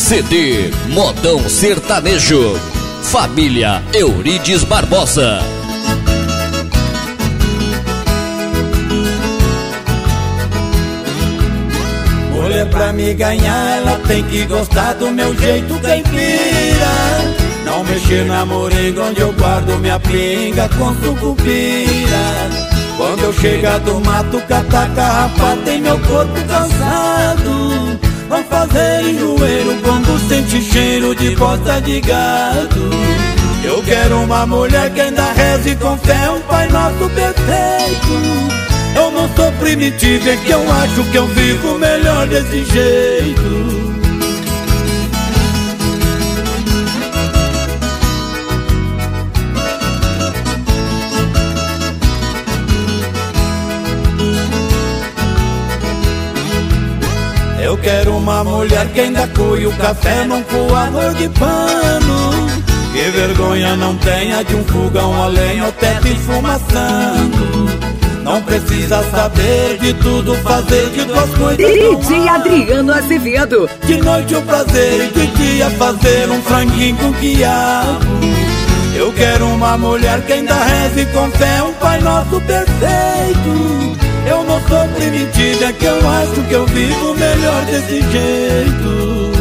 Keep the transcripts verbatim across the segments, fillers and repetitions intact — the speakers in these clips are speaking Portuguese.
C D Modão Sertanejo. Família Eurides Barbosa. Mulher pra me ganhar, ela tem que gostar do meu jeito caipira. Não mexer na moringa onde eu guardo minha pinga com sucupira. Quando eu chegar do mato, catar carrapato tem meu corpo cansado. Vão fazer enjoeiro quando sente cheiro de bosta de gado. Eu quero uma mulher que ainda reze com fé um Pai Nosso perfeito. Eu não sou primitivo, é que eu acho que eu vivo melhor desse jeito. Eu quero uma mulher que ainda coe o café num coador de pano. Que vergonha não tenha de um fogão a lenha ou teto esfumaçando. Não precisa saber de tudo, fazer de duas coisas. D J Adriano Azevedo. De noite o prazer e de dia fazer um franguinho com quiabo. Eu quero uma mulher que ainda reze com fé um Pai Nosso perfeito. Eu não sou primitivo, é que eu acho que eu vivo melhor desse jeito.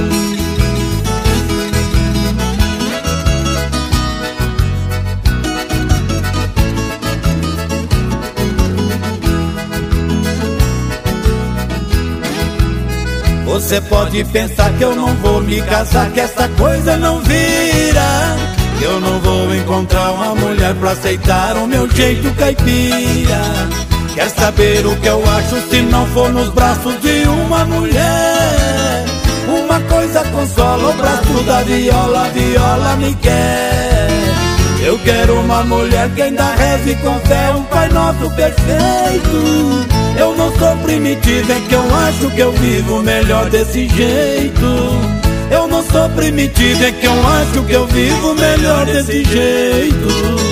Você pode pensar que eu não vou me casar, que essa coisa não vira. Eu não vou encontrar uma mulher pra aceitar o meu jeito caipira. Quer saber o que eu acho se não for nos braços de uma mulher? Uma coisa consola, o braço da viola, a viola me quer. Eu quero uma mulher que ainda reze com fé um Pai Nosso perfeito. Eu não sou primitivo, é que eu acho que eu vivo melhor desse jeito. Eu não sou primitivo, é que eu acho que eu vivo melhor desse jeito.